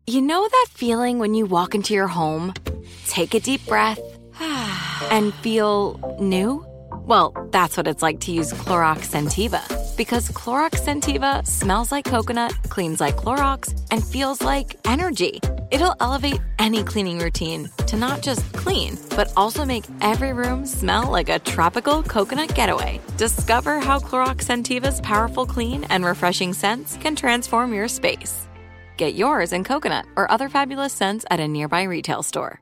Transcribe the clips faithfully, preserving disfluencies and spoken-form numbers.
You know that feeling when you walk into your home, take a deep breath, and feel new? Well, that's what it's like to use Clorox Scentiva. Because Clorox Scentiva smells like coconut, cleans like Clorox, and feels like energy. It'll elevate any cleaning routine to not just clean, but also make every room smell like a tropical coconut getaway. Discover how Clorox Scentiva's powerful clean and refreshing scents can transform your space. Get yours in coconut or other fabulous scents at a nearby retail store.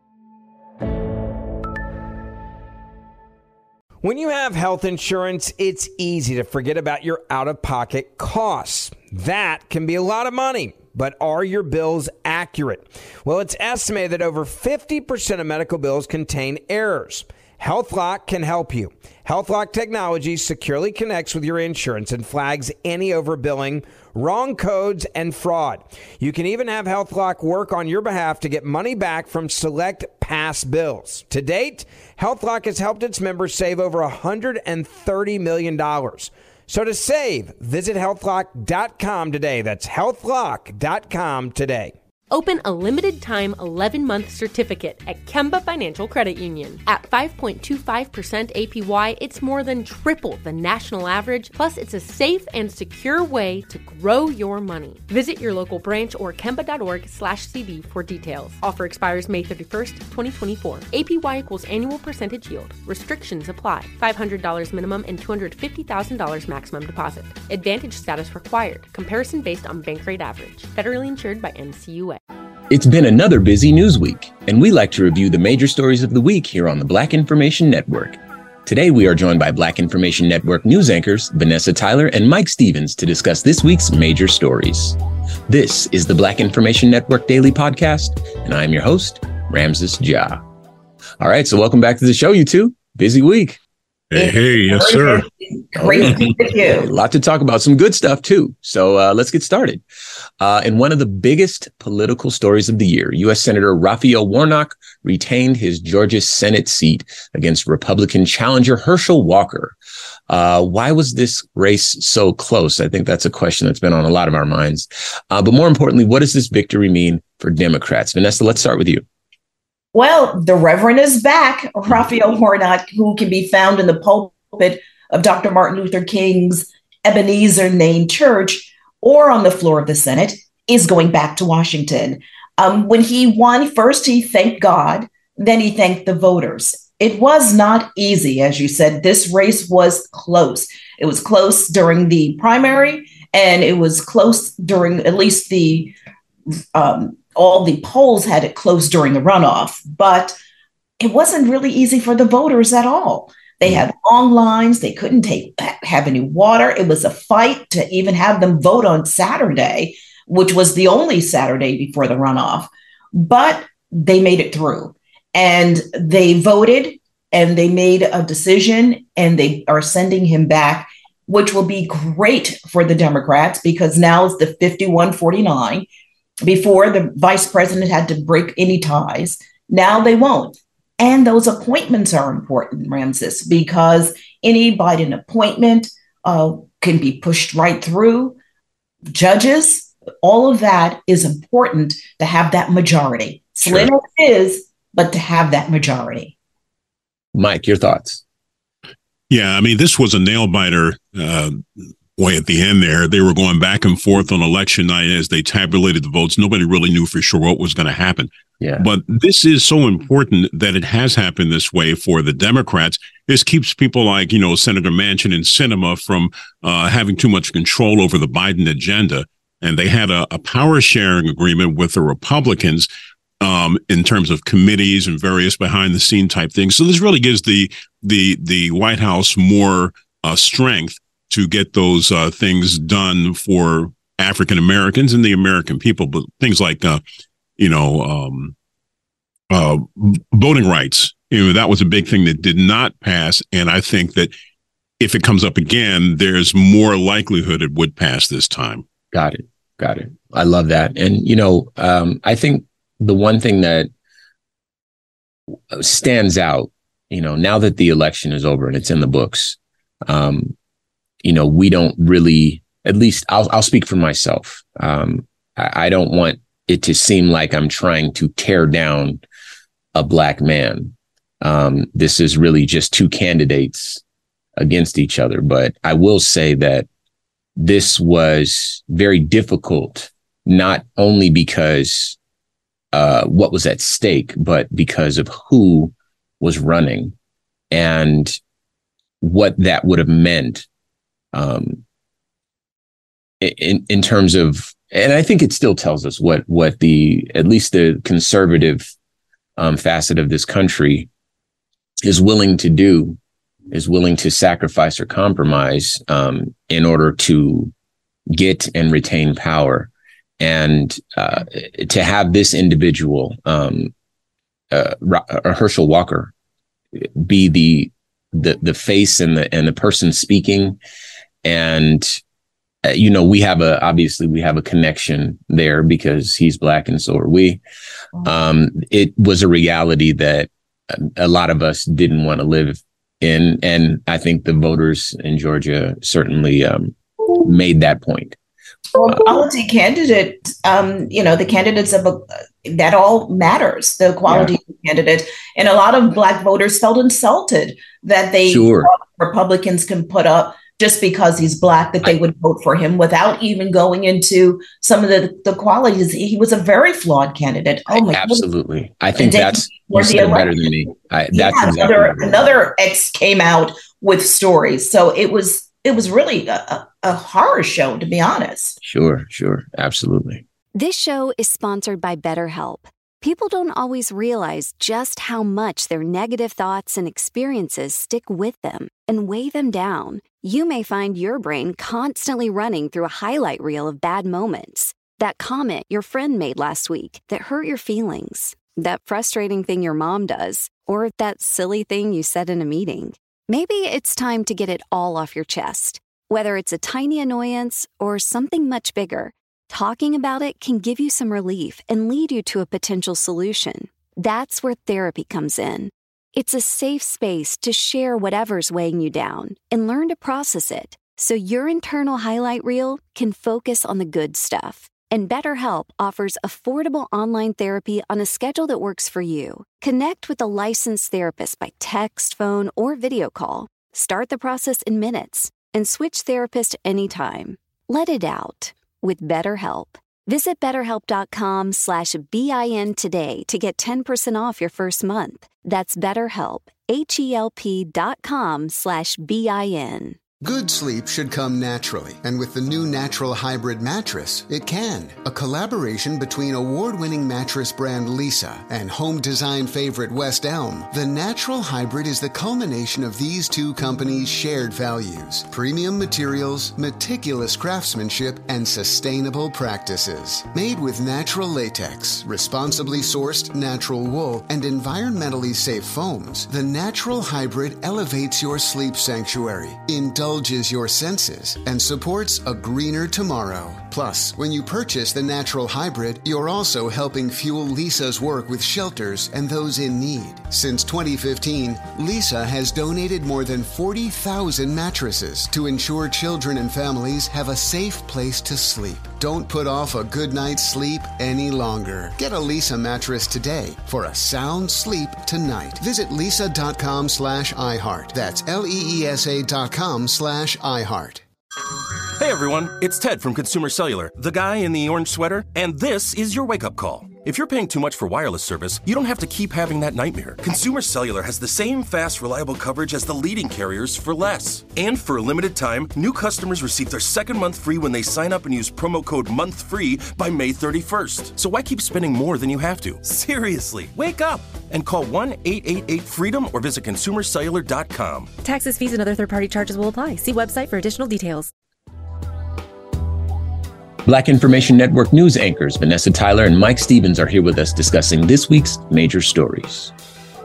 When you have health insurance, it's easy to forget about your out-of-pocket costs. That can be a lot of money, but are your bills accurate? Well, it's estimated that over fifty percent of medical bills contain errors. HealthLock can help you. HealthLock technology securely connects with your insurance and flags any overbilling, wrong codes, and fraud. You can even have HealthLock work on your behalf to get money back from select past bills. To date, HealthLock has helped its members save over one hundred thirty million dollars. So to save, visit health lock dot com today. That's health lock dot com today. Open a limited-time eleven-month certificate at Kemba Financial Credit Union. At five point two five percent A P Y, it's more than triple the national average, plus it's a safe and secure way to grow your money. Visit your local branch or kemba.org slash CD for details. Offer expires May thirty-first, twenty twenty-four. A P Y equals annual percentage yield. Restrictions apply. five hundred dollars minimum and two hundred fifty thousand dollars maximum deposit. Advantage status required. Comparison based on bank rate average. Federally insured by N C U A. It's been another busy news week, and we like to review the major stories of the week here on the Black Information Network. Today, we are joined by Black Information Network news anchors Vanessa Tyler and Mike Stevens to discuss this week's major stories. This is the Black Information Network Daily Podcast, and I'm your host, Ramses Ja. All right, so welcome back to the show, you two. Busy week. Hey, hey, yes, sir. Great to be with you. A lot to talk about, some good stuff, too. So uh, let's get started. Uh, in one of the biggest political stories of the year, U S Senator Raphael Warnock retained his Georgia Senate seat against Republican challenger Herschel Walker. Uh, why was this race so close? I think that's a question that's been on a lot of our minds. Uh, but more importantly, what does this victory mean for Democrats? Vanessa, let's start with you. Well, the Reverend is back, Raphael Warnock, who can be found in the pulpit of Doctor Martin Luther King's Ebenezer named church or on the floor of the Senate, is going back to Washington. Um, when he won, first he thanked God, then he thanked the voters. It was not easy, as you said. This race was close. It was close during the primary, and it was close during at least the um, all the polls had it close during the runoff, but it wasn't really easy for the voters at all. They had long lines. They couldn't take have any water. It was a fight to even have them vote on Saturday, which was the only Saturday before the runoff. But they made it through, and they voted, and they made a decision, and they are sending him back, which will be great for the Democrats because now it's the fifty-one forty-nine. Before, the vice president had to break any ties. Now they won't. And those appointments are important, Ramses, because any Biden appointment uh, can be pushed right through. Judges, all of that is important to have that majority. Sure. Slim it is, but to have that majority. Mike, your thoughts? Yeah, I mean, this was a nail biter. Uh, Boy, at the end there, they were going back and forth on election night as they tabulated the votes. Nobody really knew for sure what was going to happen. Yeah. But this is so important that it has happened this way for the Democrats. This keeps people like, you know, Senator Manchin and Sinema from uh, having too much control over the Biden agenda. And they had a, a power sharing agreement with the Republicans um, in terms of committees and various behind the scene type things. So this really gives the the the White House more uh, strength to get those uh, things done for African Americans and the American people, but things like, uh, you know, um, uh, voting rights. You know, that was a big thing that did not pass. And I think that if it comes up again, there's more likelihood it would pass this time. Got it. Got it. I love that. And, you know, um, I think the one thing that stands out, you know, now that the election is over and it's in the books, um, you know, we don't really, at least I'll I'll speak for myself. Um, I, I don't want it to seem like I'm trying to tear down a Black man. Um, this is really just two candidates against each other. But I will say that this was very difficult, not only because uh, what was at stake, but because of who was running and what that would have meant um, in, in terms of, and I think it still tells us what, what the, at least the conservative um, facet of this country is willing to do, is willing to sacrifice or compromise um, in order to get and retain power. And uh, to have this individual, um, uh, Herschel Walker, be the the the face and the and the person speaking, and uh, you know, we have a obviously we have a connection there because he's Black and so are we. Um, it was a reality that a lot of us didn't want to live in, and I think the voters in Georgia certainly um, made that point. Well, quality candidate, um, you know, the candidates of a, that all matters, the quality yeah. of the candidate. And a lot of Black voters felt insulted that they sure. Republicans can put up just because he's Black, that they would vote for him without even going into some of the, the qualities. He was a very flawed candidate. Oh my Absolutely. goodness. I think that's you said better than me. I, that's yeah, exactly another, right. another ex came out with stories. So it was it was really a, a, a horror show, to be honest. Sure, sure. Absolutely. This show is sponsored by BetterHelp. People don't always realize just how much their negative thoughts and experiences stick with them and weigh them down. You may find your brain constantly running through a highlight reel of bad moments. That comment your friend made last week that hurt your feelings. That frustrating thing your mom does. Or that silly thing you said in a meeting. Maybe it's time to get it all off your chest. Whether it's a tiny annoyance or something much bigger, talking about it can give you some relief and lead you to a potential solution. That's where therapy comes in. It's a safe space to share whatever's weighing you down and learn to process it so your internal highlight reel can focus on the good stuff. And BetterHelp offers affordable online therapy on a schedule that works for you. Connect with a licensed therapist by text, phone, or video call. Start the process in minutes and switch therapist anytime. Let it out with BetterHelp. Visit betterhelp.com slash BIN today to get ten percent off your first month. That's BetterHelp, H-E-L-P dot com slash B-I-N. Good sleep should come naturally, and with the new Natural Hybrid mattress, it can. A collaboration between award-winning mattress brand Leesa and home design favorite West Elm, the Natural Hybrid is the culmination of these two companies' shared values: premium materials, meticulous craftsmanship, and sustainable practices. Made with natural latex, responsibly sourced natural wool, and environmentally safe foams, the Natural Hybrid elevates your sleep sanctuary, indulges your senses, and supports a greener tomorrow. Plus, when you purchase the Natural Hybrid, you're also helping fuel Leesa's work with shelters and those in need. Since twenty fifteen, Leesa has donated more than forty thousand mattresses to ensure children and families have a safe place to sleep. Don't put off a good night's sleep any longer. Get a Leesa mattress today for a sound sleep tonight. Visit leesa.com slash iHeart. That's L-E-E-S-A dot com slash iHeart. Hey everyone, it's Ted from Consumer Cellular, the guy in the orange sweater, and this is your wake-up call. If you're paying too much for wireless service, you don't have to keep having that nightmare. Consumer Cellular has the same fast, reliable coverage as the leading carriers for less. And for a limited time, new customers receive their second month free when they sign up and use promo code MONTHFREE by May thirty-first. So why keep spending more than you have to? Seriously, wake up and call one eight eight eight FREEDOM or visit consumer cellular dot com. Taxes, fees, and other third-party charges will apply. See website for additional details. Black Information Network news anchors Vanessa Tyler and Mike Stevens are here with us discussing this week's major stories.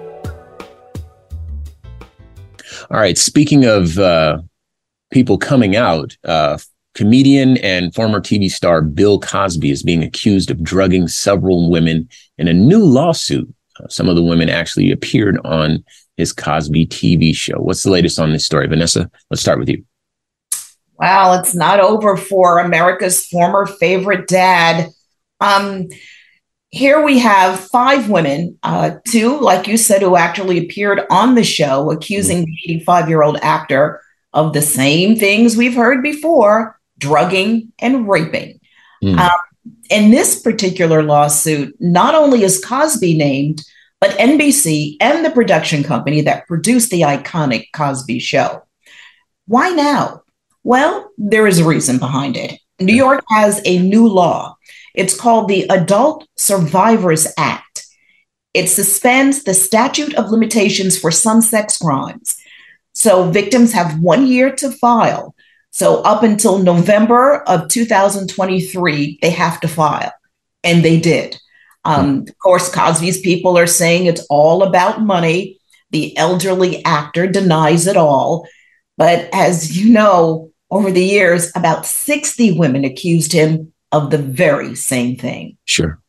All right, speaking of uh, people coming out, uh, comedian and former T V star Bill Cosby is being accused of drugging several women in a new lawsuit. Uh, some of the women actually appeared on his Cosby T V show. What's the latest on this story? Vanessa, let's start with you. Well, it's not over for America's former favorite dad. Um, here we have five women, uh, two, like you said, who actually appeared on the show, accusing the eighty-five-year-old actor of the same things we've heard before, drugging and raping. Mm. Um, in this particular lawsuit, not only is Cosby named, but N B C and the production company that produced the iconic Cosby Show. Why now? Well, there is a reason behind it. New York has a new law. It's called the Adult Survivors Act. It suspends the statute of limitations for some sex crimes. So victims have one year to file. So up until November of two thousand twenty-three, they have to file. And they did. Um, of course, Cosby's people are saying it's all about money. The elderly actor denies it all. But as you know, over the years, about sixty women accused him of the very same thing. Sure.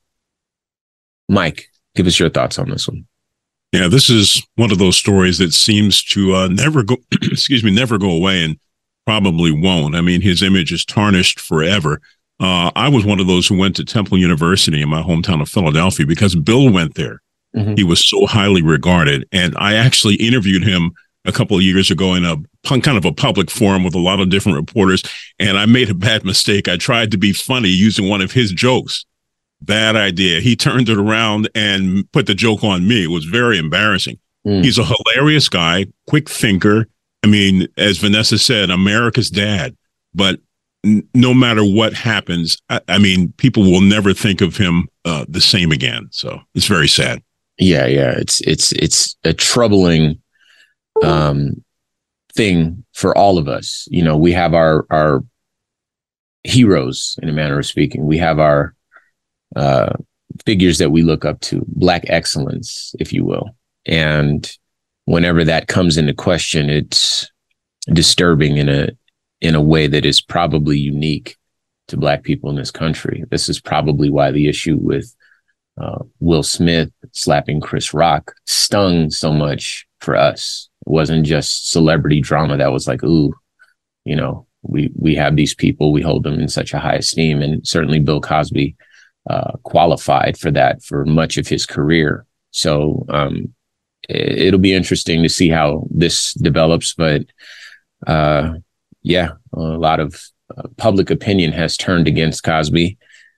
Mike, give us your thoughts on this one. Yeah, this is one of those stories that seems to uh, never go, excuse me, never go away, and probably won't. I mean, his image is tarnished forever. Uh, I was one of those who went to Temple University in my hometown of Philadelphia because Bill went there. Mm-hmm. He was so highly regarded. And I actually interviewed him a couple of years ago in a kind of a public forum with a lot of different reporters. And I made a bad mistake. I tried to be funny using one of his jokes. Bad idea. He turned it around and put the joke on me. It was very embarrassing. Mm. He's a hilarious guy, quick thinker. I mean, as Vanessa said, America's dad. But n- no matter what happens, I, I mean, people will never think of him uh, the same again. So it's very sad. Yeah, yeah. It's it's it's a troubling um, thing for all of us. You know, we have our our heroes, in a manner of speaking. We have our uh, figures that we look up to, Black excellence, if you will. And whenever that comes into question, it's disturbing in a in a way that is probably unique to Black people in this country. This is probably why the issue with uh, Will Smith slapping Chris Rock stung so much for us. It wasn't just celebrity drama that was like, ooh, you know, we we have these people, we hold them in such a high esteem. And certainly Bill Cosby uh, qualified for that for much of his career. So um, it, it'll be interesting to see how this develops. But uh, yeah, a lot of uh, public opinion has turned against Cosby.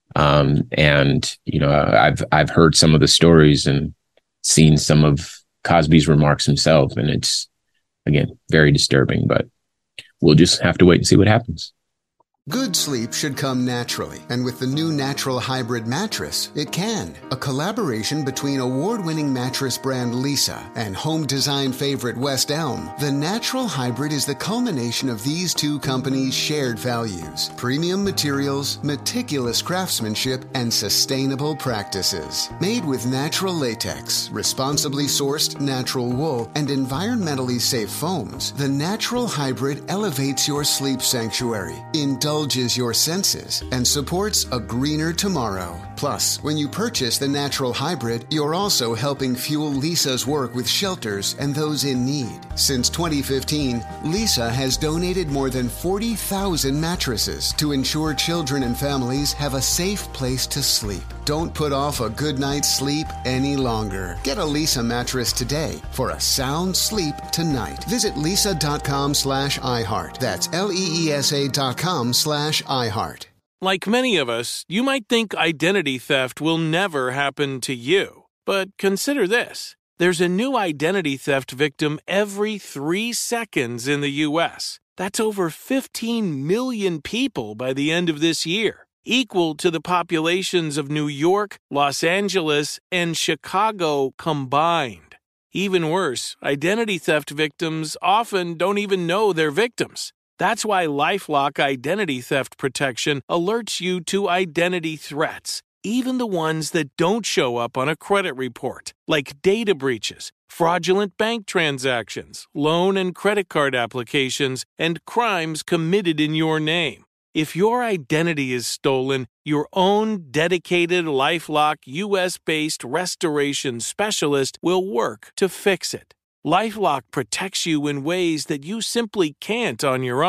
Um, and, you know, I've I've heard some of the stories and seen some of Cosby's remarks himself. And it's, again, very disturbing. But we'll just have to wait and see what happens. Good sleep should come naturally, and with the new Natural Hybrid mattress, it can. A collaboration between award-winning mattress brand Leesa and home design favorite West Elm, the Natural Hybrid is the culmination of these two companies' shared values: premium materials, meticulous craftsmanship, and sustainable practices. Made with natural latex, responsibly sourced natural wool, and environmentally safe foams, the Natural Hybrid elevates your sleep sanctuary, indulges your senses, and supports a greener tomorrow. Plus, when you purchase the Natural Hybrid, you're also helping fuel Leesa's work with shelters and those in need. Since twenty fifteen, Leesa has donated more than forty thousand mattresses to ensure children and families have a safe place to sleep. Don't put off a good night's sleep any longer. Get a Leesa mattress today for a sound sleep tonight. Visit leesa.com slash iHeart. That's L-E-E-S-A dot com slash iHeart. Like many of us, you might think identity theft will never happen to you. But consider this. There's a new identity theft victim every three seconds in the U S. That's over fifteen million people by the end of this year, equal to the populations of New York, Los Angeles, and Chicago combined. Even worse, identity theft victims often don't even know they're victims. That's why LifeLock Identity Theft Protection alerts you to identity threats, even the ones that don't show up on a credit report, like data breaches, fraudulent bank transactions, loan and credit card applications, and crimes committed in your name. If your identity is stolen, your own dedicated LifeLock U S-based restoration specialist will work to fix it. LifeLock protects you in ways that you simply can't on your own.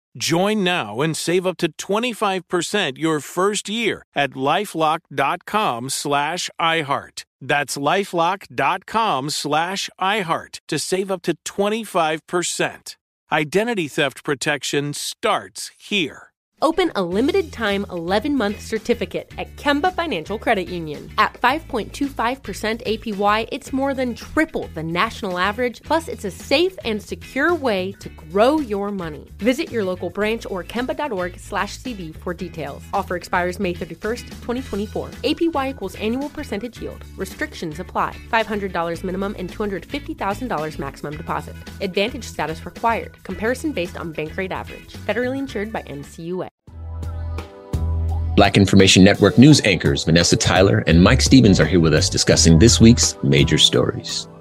Join now and save up to twenty-five percent your first year at LifeLock.com slash iHeart. That's LifeLock.com slash iHeart to save up to twenty-five percent. Identity theft protection starts here. Open a limited-time eleven-month certificate at Kemba Financial Credit Union. At five point two five percent A P Y, it's more than triple the national average, plus it's a safe and secure way to grow your money. Visit your local branch or kemba.org slash CD for details. Offer expires May thirty-first, twenty twenty-four. A P Y equals annual percentage yield. Restrictions apply. five hundred dollars minimum and two hundred fifty thousand dollars maximum deposit. Advantage status required. Comparison based on bank rate average. Federally insured by N C U A. Black Information Network news anchors Vanessa Tyler and Mike Stevens are here with us discussing this week's major stories.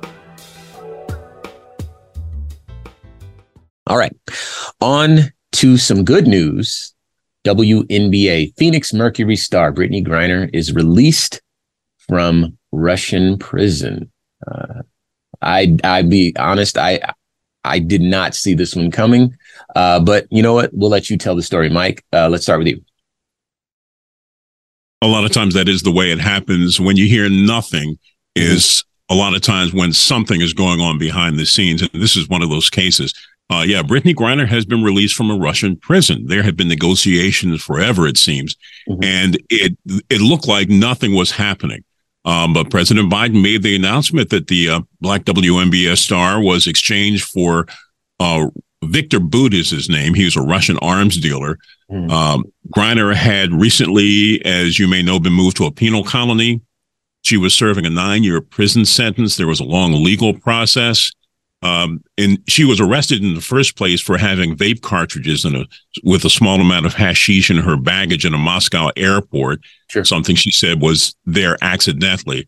All right, on to some good news. W N B A Phoenix Mercury star Brittney Griner is released from Russian prison. Uh, I, I be honest, I I did not see this one coming, uh, but you know what? We'll let you tell the story, Mike. Uh, let's start with you. A lot of times that is the way it happens. When you hear nothing is a lot of times when something is going on behind the scenes. And this is one of those cases. Uh, yeah, Brittney Griner has been released from a Russian prison. There have been negotiations forever, it seems. Mm-hmm. And it it looked like nothing was happening. Um, but President Biden made the announcement that the uh, Black W N B A star was exchanged for uh Victor Bout is his name. He was a Russian arms dealer. Mm. Um, Griner had recently, as you may know, been moved to a penal colony. She was serving a nine-year prison sentence. There was a long legal process. Um, and she was arrested in the first place for having vape cartridges in a, with a small amount of hashish in her baggage in a Moscow airport. Sure. Something she said was there accidentally.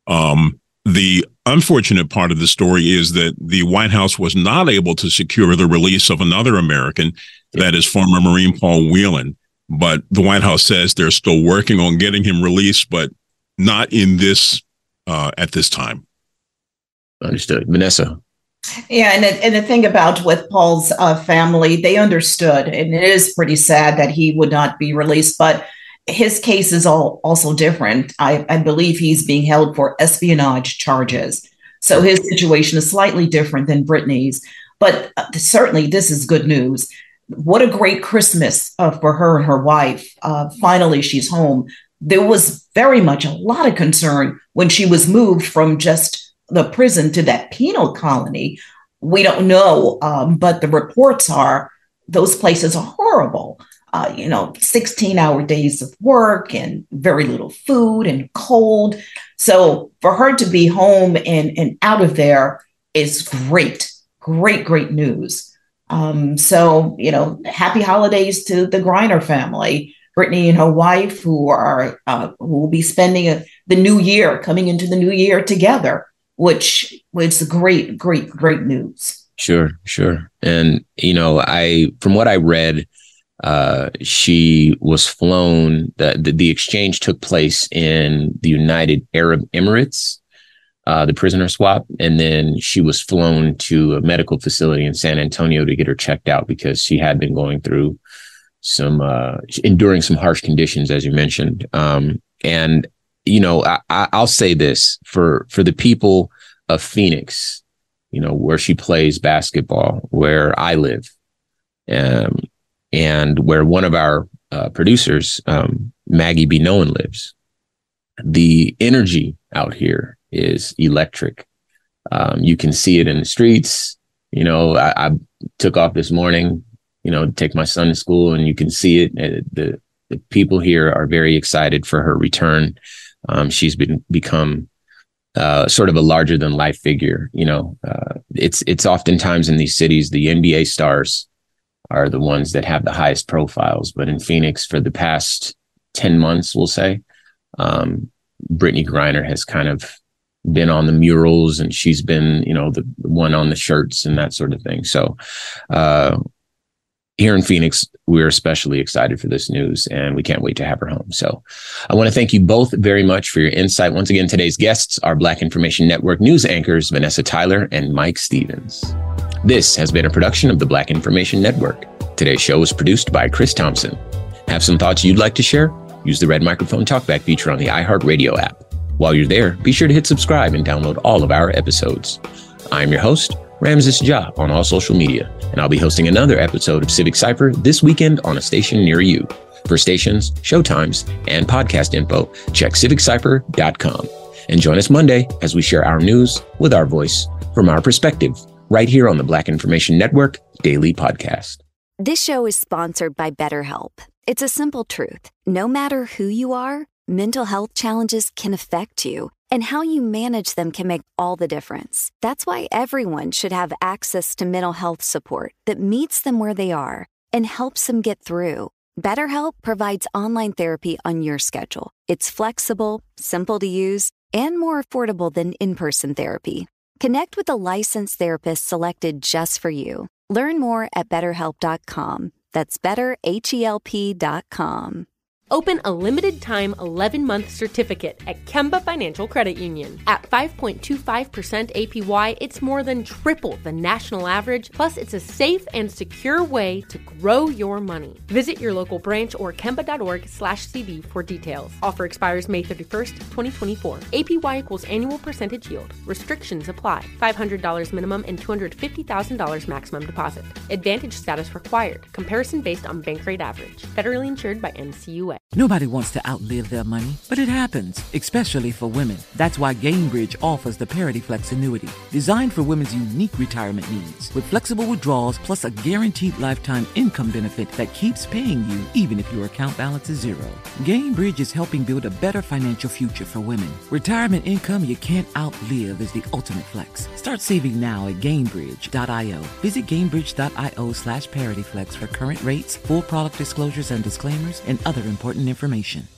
Um, The unfortunate part of the story is that the White House was not able to secure the release of another American, that is former Marine Paul Whelan. But the White House says they're still working on getting him released, but not in this uh, at this time. Understood. Vanessa. Yeah, and the, and the thing about with Paul's uh, family, they understood, and it is pretty sad that he would not be released, but his case is all also different. I, I believe he's being held for espionage charges. So his situation is slightly different than Brittney's, but uh, certainly this is good news. What a great Christmas uh, for her and her wife. Uh, finally, she's home. There was very much a lot of concern when she was moved from just the prison to that penal colony. We don't know, um, but the reports are those places are horrible. Uh, you know, sixteen hour days of work and very little food and cold. So for her to be home and, and out of there is great, great, great news. Um, so, you know, happy holidays to the Griner family, Brittney and her wife, who are uh, who will be spending a, the new year, coming into the new year together, which was great, great, great news. Sure, sure. And, you know, I from what I read, Uh, she was flown, the, the, the exchange took place in the United Arab Emirates, uh, the prisoner swap. And then she was flown to a medical facility in San Antonio to get her checked out because she had been going through some, uh, enduring some harsh conditions, as you mentioned. Um, and, you know, I, I, I'll say this for, for the people of Phoenix, you know, where she plays basketball, where I live, um, and where one of our uh, producers, um, Maggie B. Nolan, lives. The energy out here is electric. Um, you can see it in the streets. You know, I, I took off this morning, you know, to take my son to school, and you can see it. Uh, the, the people here are very excited for her return. Um, she's been become uh, sort of a larger than life figure. You know, uh, it's it's oftentimes in these cities, the N B A stars are the ones that have the highest profiles. But in Phoenix, for the past ten months, we'll say, um, Brittney Griner has kind of been on the murals, and she's been, you know, the one on the shirts and that sort of thing. So uh, here in Phoenix, we're especially excited for this news, and we can't wait to have her home. So I want to thank you both very much for your insight. Once again, today's guests are Black Information Network news anchors Vanessa Tyler and Mike Stevens. This has been a production of the Black Information Network. Today's show was produced by Chris Thompson. Have some thoughts you'd like to share? Use the red microphone talkback feature on the iHeartRadio app. While you're there, be sure to hit subscribe and download all of our episodes. I'm your host, Ramses Ja, on all social media, and I'll be hosting another episode of Civic Cypher this weekend on a station near you. For stations, showtimes, and podcast info, check civic cypher dot com. And join us Monday as we share our news with our voice from our perspective, right here on the Black Information Network Daily Podcast. This show is sponsored by BetterHelp. It's a simple truth. No matter who you are, mental health challenges can affect you, and how you manage them can make all the difference. That's why everyone should have access to mental health support that meets them where they are and helps them get through. BetterHelp provides online therapy on your schedule. It's flexible, simple to use, and more affordable than in-person therapy. Connect with a licensed therapist selected just for you. Learn more at better help dot com. That's better help dot com. Open a limited-time eleven-month certificate at Kemba Financial Credit Union. At five point two five percent A P Y, it's more than triple the national average, plus it's a safe and secure way to grow your money. Visit your local branch or kemba.org slash CD for details. Offer expires May thirty-first, twenty twenty-four. A P Y equals annual percentage yield. Restrictions apply. five hundred dollars minimum and two hundred fifty thousand dollars maximum deposit. Advantage status required. Comparison based on bank rate average. Federally insured by N C U A. Nobody wants to outlive their money, but it happens, especially for women. That's why Gainbridge offers the Parity Flex annuity, designed for women's unique retirement needs, with flexible withdrawals plus a guaranteed lifetime income benefit that keeps paying you even if your account balance is zero. Gainbridge is helping build a better financial future for women. Retirement income you can't outlive is the ultimate flex. Start saving now at Gainbridge dot io. Visit Gainbridge dot io slash ParityFlex for current rates, full product disclosures and disclaimers, and other important information.